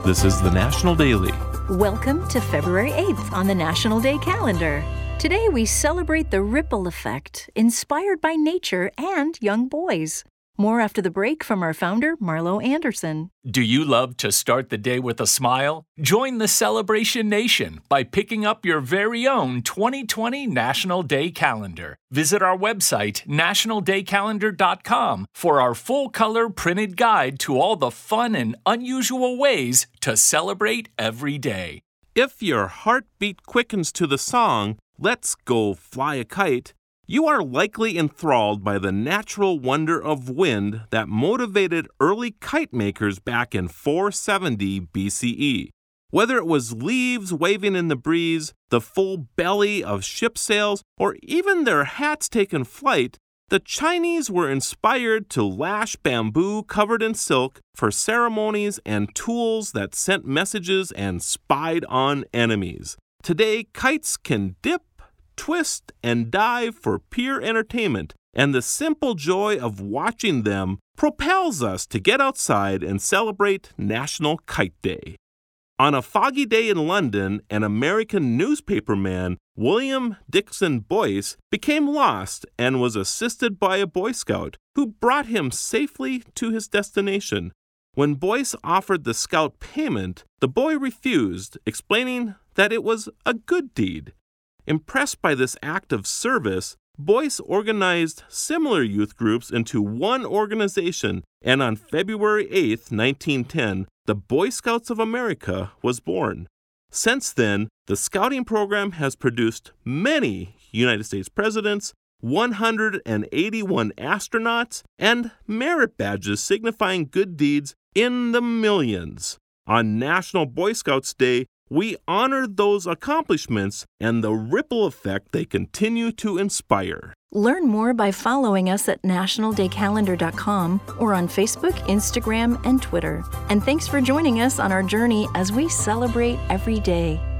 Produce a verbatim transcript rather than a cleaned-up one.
This is the National Daily. Welcome to February eighth on the National Day calendar. Today we celebrate the ripple effect inspired by nature and young boys. More after the break from our founder, Marlo Anderson. Do you love to start the day with a smile? Join the Celebration Nation by picking up your very own twenty twenty National Day Calendar. Visit our website, national day calendar dot com, for our full-color printed guide to all the fun and unusual ways to celebrate every day. If your heartbeat quickens to the song, "Let's Go Fly a Kite," you are likely enthralled by the natural wonder of wind that motivated early kite makers back in four seventy B C E. Whether it was leaves waving in the breeze, the full belly of ship sails, or even their hats taking flight, the Chinese were inspired to lash bamboo covered in silk for ceremonies and tools that sent messages and spied on enemies. Today, kites can dip, twist, and dive for pure entertainment, and the simple joy of watching them propels us to get outside and celebrate National Kite Day. On a foggy day in London, an American newspaperman, William Dixon Boyce, became lost and was assisted by a Boy Scout who brought him safely to his destination. When Boyce offered the scout payment, the boy refused, explaining that it was a good deed. Impressed by this act of service, Boyce organized similar youth groups into one organization, and on February eighth, nineteen ten, the Boy Scouts of America was born. Since then, the scouting program has produced many United States presidents, one hundred eighty-one astronauts, and merit badges signifying good deeds in the millions. On National Boy Scouts Day, we honor those accomplishments and the ripple effect they continue to inspire. Learn more by following us at national day calendar dot com or on Facebook, Instagram, and Twitter. And thanks for joining us on our journey as we celebrate every day.